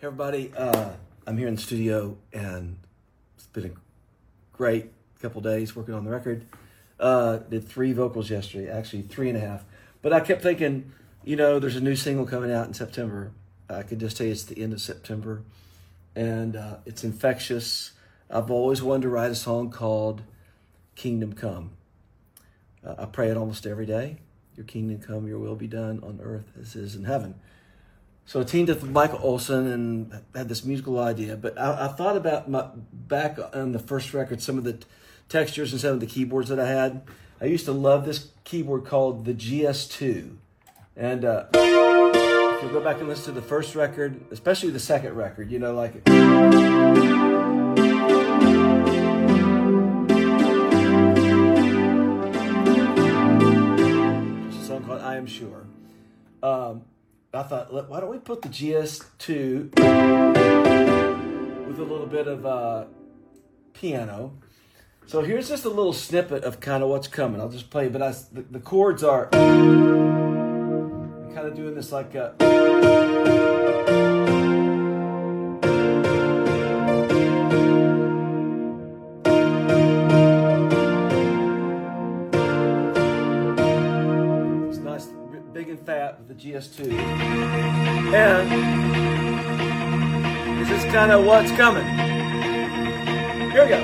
Hey everybody, I'm here in the studio and it's been a great couple days working on the record. Did 3 vocals yesterday, actually 3.5. But I kept thinking, there's a new single coming out in September. I could just tell you it's the end of September and it's infectious. I've always wanted to write a song called Kingdom Come. I pray it almost every day. Your kingdom come, your will be done on earth as it is in heaven. So I teamed up with Michael Olson and had this musical idea. But I thought about back on the first record, some of the textures and some of the keyboards that I had. I used to love this keyboard called the GS2. And if you go back and listen to the first record, especially the second record, like it's a song called I Am Sure. I thought, why don't we put the GS2 with a little bit of piano. So here's just a little snippet of kind of what's coming. I'll just play, but the chords are I'm kind of doing this like it's nice, big and fat with the GS2. And this is kind of what's coming. Here we go.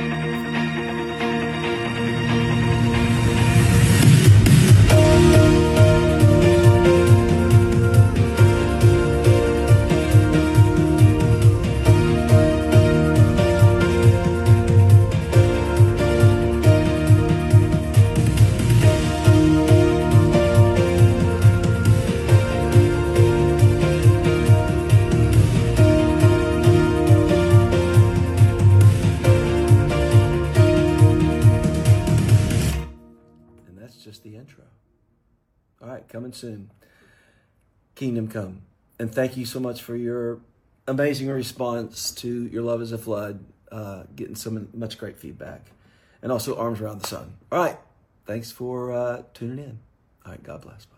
That's just the intro. All right, coming soon. Kingdom Come. And thank you so much for your amazing response to Your Love is a Flood, getting much great feedback. And also Arms Around the Sun. All right, thanks for tuning in. All right, God bless.